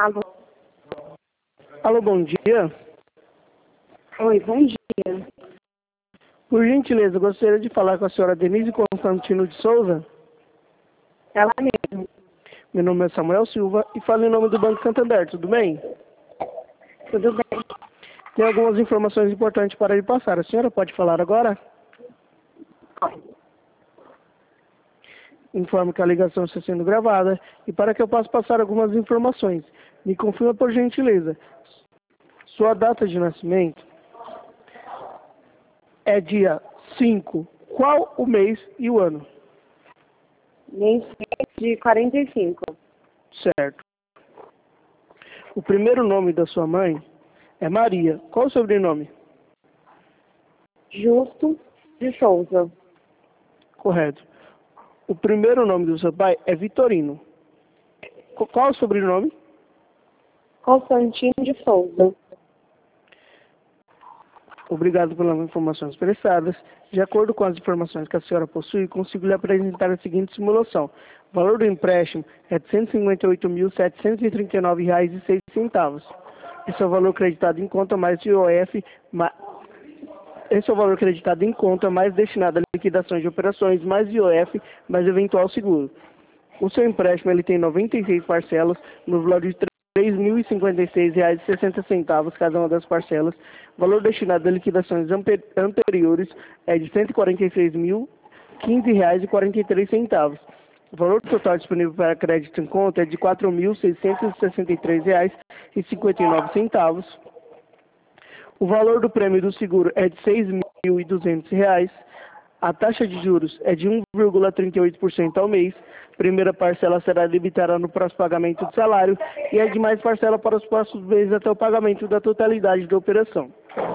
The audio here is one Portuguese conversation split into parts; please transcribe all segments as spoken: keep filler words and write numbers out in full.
Alô? Alô, bom dia. Oi, bom dia. Por gentileza, gostaria de falar com a senhora Denise Constantino de Souza. Ela mesmo. Meu nome é Samuel Silva e falo em nome do Banco Santander, tudo bem? Tudo bem? Tem algumas informações importantes para lhe passar. A senhora pode falar agora? Oi. Informo que a ligação está sendo gravada e para que eu possa passar algumas informações, me confirma por gentileza. Sua data de nascimento é dia cinco. Qual o mês e o ano? Mês de quarenta e cinco. Certo. O primeiro nome da sua mãe é Maria. Qual o sobrenome? Justo de Souza. Correto. O primeiro nome do seu pai é Vitorino. Qu- Qual o sobrenome? Constantino de Souza. Obrigado pelas informações prestadas. De acordo com as informações que a senhora possui, consigo lhe apresentar a seguinte simulação. O valor do empréstimo é de cento e cinquenta e oito mil, setecentos e trinta e nove reais e seis centavos. Esse é o valor creditado em conta mais I O F, ma... Esse é o valor creditado em conta mais destinado a liquidações de operações, mais I O F, mais eventual seguro. O seu empréstimo ele tem noventa e seis parcelas no valor de três mil e cinquenta e seis reais e sessenta centavos cada uma das parcelas. O valor destinado a liquidações ampe- anteriores é de cento e quarenta e seis mil, quinze reais e quarenta e três centavos. O valor total disponível para crédito em conta é de quatro mil, seiscentos e sessenta e três reais e cinquenta e nove centavos. O valor do prêmio do seguro é de seis mil e duzentos reais. A taxa de juros é de um vírgula trinta e oito por cento ao mês. Primeira parcela será debitada no próximo pagamento do salário e a demais parcela para os próximos meses até o pagamento da totalidade da operação.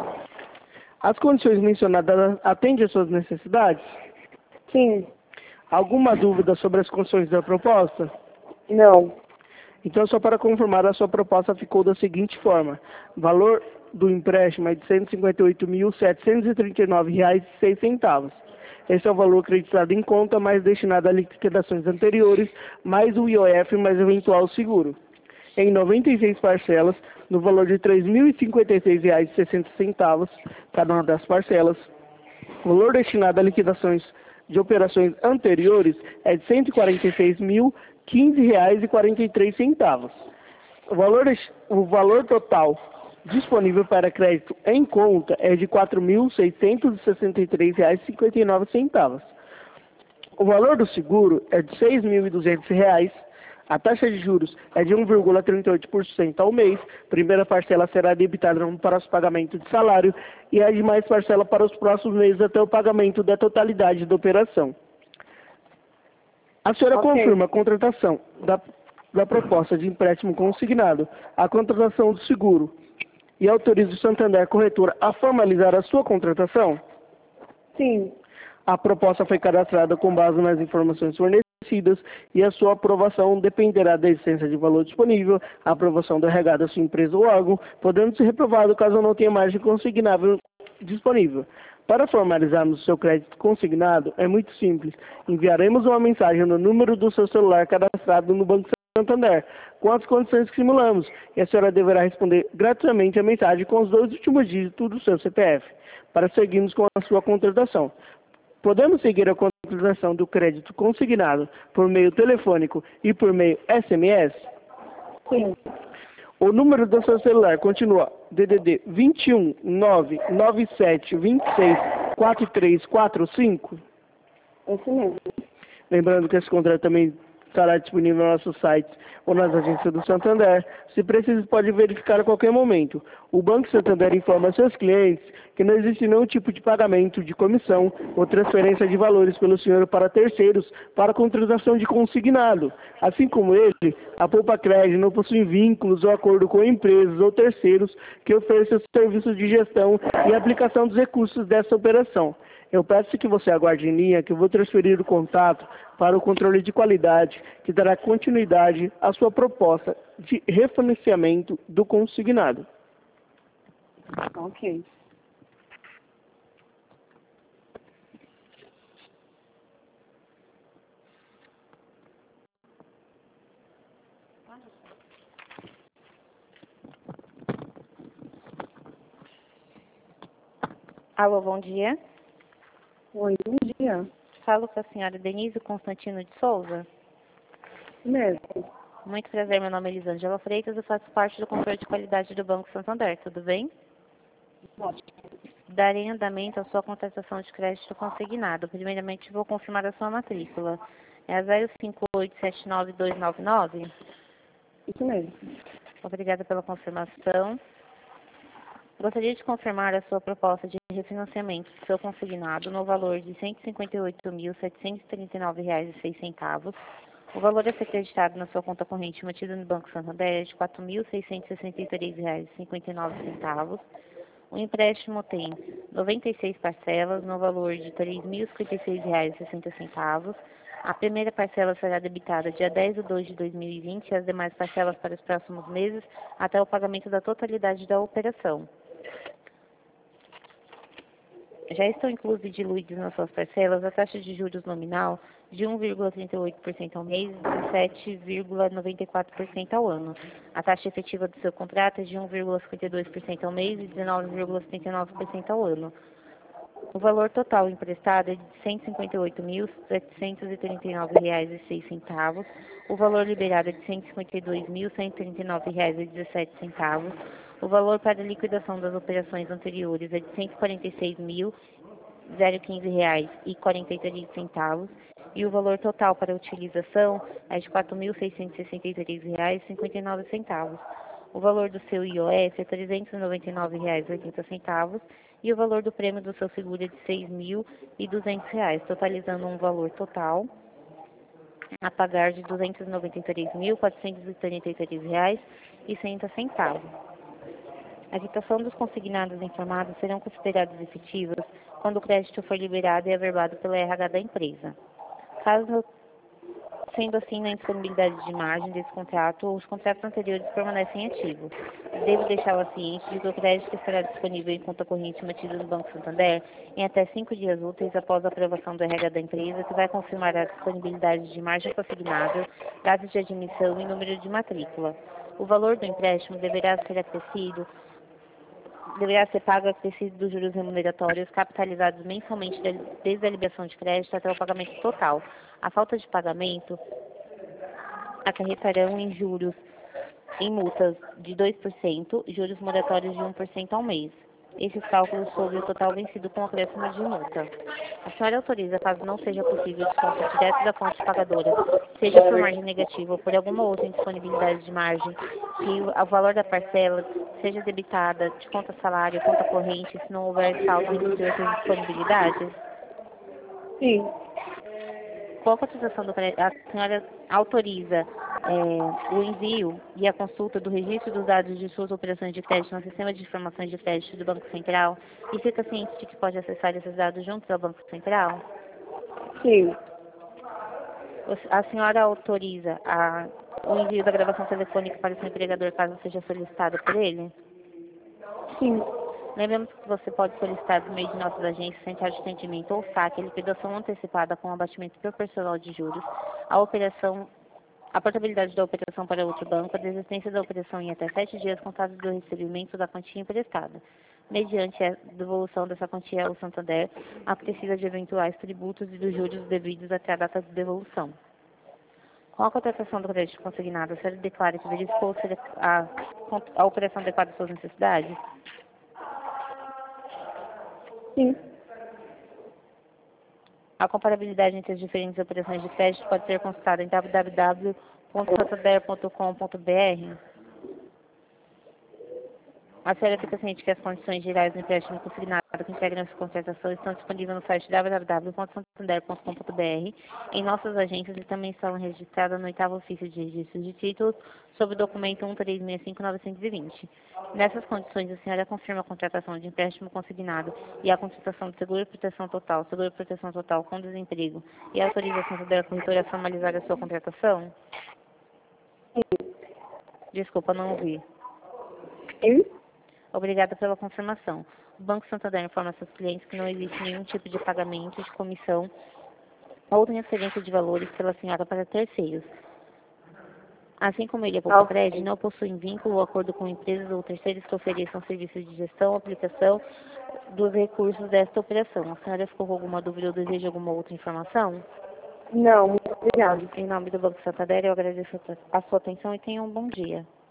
As condições mencionadas atendem às suas necessidades? Sim. Alguma dúvida sobre as condições da proposta? Não. Então, só para confirmar, a sua proposta ficou da seguinte forma. Valor do empréstimo é de cento e cinquenta e oito mil, setecentos e trinta e nove reais e seis centavos. Esse é o valor acreditado em conta, mais destinado a liquidações anteriores, mais o I O F, mais eventual seguro. Em noventa e seis parcelas, no valor de três mil e cinquenta e seis reais e sessenta centavos, cada uma das parcelas. O valor destinado a liquidações de operações anteriores é de cento e quarenta e seis mil, quinze reais e quarenta e três centavos. O valor, o valor total disponível para crédito em conta é de quatro mil, seiscentos e sessenta e três reais e cinquenta e nove centavos. O valor do seguro é de seis mil e duzentos reais. A taxa de juros é de um vírgula trinta e oito por cento ao mês. Primeira parcela será debitada para os pagamentos de salário e a demais parcela para os próximos meses até o pagamento da totalidade da operação. A senhora Ok. confirma a contratação da, da proposta de empréstimo consignado, a contratação do seguro e autoriza o Santander Corretora a formalizar a sua contratação? Sim. A proposta foi cadastrada com base nas informações fornecidas e a sua aprovação dependerá da existência de valor disponível, a aprovação do R H da sua empresa ou órgão, podendo ser reprovado caso não tenha margem consignável disponível. Para formalizarmos o seu crédito consignado, é muito simples. Enviaremos uma mensagem no número do seu celular cadastrado no Banco Santander, com as condições que simulamos, e a senhora deverá responder gratuitamente a mensagem com os dois últimos dígitos do seu C P F, para seguirmos com a sua contratação. Podemos seguir a contratação do crédito consignado por meio telefônico e por meio S M S? Sim. O número do seu celular continua D D D vinte e um, nove nove sete, vinte e seis, quatro três quatro cinco? Esse mesmo. Lembrando que esse contrato também estará disponível no nosso site ou nas agências do Santander. Se preciso, pode verificar a qualquer momento. O Banco Santander informa seus clientes que não existe nenhum tipo de pagamento de comissão ou transferência de valores pelo senhor para terceiros para contratação de consignado. Assim como ele, a Poupa Crédito não possui vínculos ou acordo com empresas ou terceiros que ofereçam serviços de gestão e aplicação dos recursos dessa operação. Eu peço que você aguarde em linha, que eu vou transferir o contato para o controle de qualidade, que dará continuidade à sua proposta de refinanciamento do consignado. Ok. Alô, bom dia. Oi, bom dia. Falo com a senhora Denise Constantino de Souza. Mesmo. Muito prazer, meu nome é Elisângela Freitas, eu faço parte do controle de qualidade do Banco Santander, tudo bem? Ótimo. Darei andamento à sua contratação de crédito consignado. Primeiramente, vou confirmar a sua matrícula. É a zero cinco oito sete nove dois nove nove? Isso mesmo. Obrigada pela confirmação. Gostaria de confirmar a sua proposta de refinanciamento do seu consignado no valor de cento e cinquenta e oito mil, setecentos e trinta e nove reais e seis centavos. O valor a ser acreditado na sua conta corrente mantida no Banco Santander é de quatro mil, seiscentos e sessenta e três reais e cinquenta e nove centavos. O empréstimo tem noventa e seis parcelas no valor de três mil, cinquenta e seis reais e sessenta centavos. A primeira parcela será debitada dia dez de dois de dois mil e vinte e as demais parcelas para os próximos meses até o pagamento da totalidade da operação. Já estão inclusos e diluídos nas suas parcelas a taxa de juros nominal de um vírgula trinta e oito por cento ao mês e dezessete vírgula noventa e quatro por cento ao ano. A taxa efetiva do seu contrato é de um vírgula cinquenta e dois por cento ao mês e dezenove vírgula setenta e nove por cento ao ano. O valor total emprestado é de cento e cinquenta e oito mil, setecentos e trinta e nove reais e seis centavos. O valor liberado é de cento e cinquenta e dois mil, cento e trinta e nove reais e dezessete centavos. O valor para a liquidação das operações anteriores é de cento e quarenta e seis mil, quinze reais e quarenta e três centavos. E o valor total para a utilização é de quatro mil, seiscentos e sessenta e três reais e cinquenta e nove centavos. O valor do seu I O F é trezentos e noventa e nove reais e oitenta centavos e o valor do prêmio do seu seguro é de seis mil e duzentos reais, totalizando um valor total a pagar de duzentos e noventa e três mil, quatrocentos e trinta e três reais e sessenta centavos. A quitação dos consignados informados serão considerados efetivos quando o crédito for liberado e averbado pela R H da empresa. Caso sendo assim, na indisponibilidade de margem desse contrato, os contratos anteriores permanecem ativos. Devo deixá-la ciente de que o crédito estará disponível em conta corrente mantida no Banco Santander em até cinco dias úteis após a aprovação do R H da empresa, que vai confirmar a disponibilidade de margem consignável, datas de admissão e número de matrícula. O valor do empréstimo deverá ser acrescido deverá ser pago acrescido dos juros remuneratórios capitalizados mensalmente desde a liberação de crédito até o pagamento total. A falta de pagamento acarretarão em juros, em multas de dois por cento, juros moratórios de um por cento ao mês. Esses cálculos sobre o total vencido com acréscimo de multa. A senhora autoriza, caso não seja possível desconto direto da fonte pagadora, seja por margem negativa ou por alguma outra indisponibilidade de margem, que o valor da parcela seja debitada de conta salário, conta corrente, se não houver saldo entre outras disponibilidades? Sim. Com a cotização do crédito, a senhora autoriza é, o envio e a consulta do registro dos dados de suas operações de crédito no sistema de informações de crédito do Banco Central e fica ciente de que pode acessar esses dados juntos ao Banco Central? Sim. A senhora autoriza a, o envio da gravação telefônica para o seu empregador caso seja solicitado por ele? Sim. Lembramos que você pode solicitar por meio de nossas agências, central de atendimento ou saque, a liquidação antecipada com abatimento proporcional de juros, a operação, a portabilidade da operação para outro banco, a desistência da operação em até sete dias contados do recebimento da quantia emprestada, mediante a devolução dessa quantia ao Santander, acrescida de eventuais tributos e dos juros devidos até a data de devolução. Com a contratação do crédito consignado, a senhora declara que verificou se a, a operação adequada às suas necessidades? Sim. A comparabilidade entre as diferentes operações de crédito pode ser consultada em w w w ponto santander ponto com ponto b r. A senhora fica ciente que as condições gerais do empréstimo consignado que integram essa contratação estão disponíveis no site w w w ponto santander ponto com ponto b r, em nossas agências e também estão registradas no oitavo ofício de registro de títulos, sob o documento um três seis cinco novecentos e vinte. Nessas condições, a senhora confirma a contratação de empréstimo consignado e a contratação de seguro de proteção total, seguro de proteção total com desemprego e a autorização da corretora a formalizar a sua contratação? Desculpa, não ouvi. Sim. Obrigada pela confirmação. O Banco Santander informa seus clientes que não existe nenhum tipo de pagamento de comissão ou transferência de valores pela senhora para terceiros. Assim como ele é Ah, Poucopred, não possuem vínculo ou acordo com empresas ou terceiros que ofereçam serviços de gestão, aplicação dos recursos desta operação. A senhora ficou com alguma dúvida ou deseja alguma outra informação? Não, muito obrigada. Em nome do Banco Santander, eu agradeço a sua atenção e tenha um bom dia.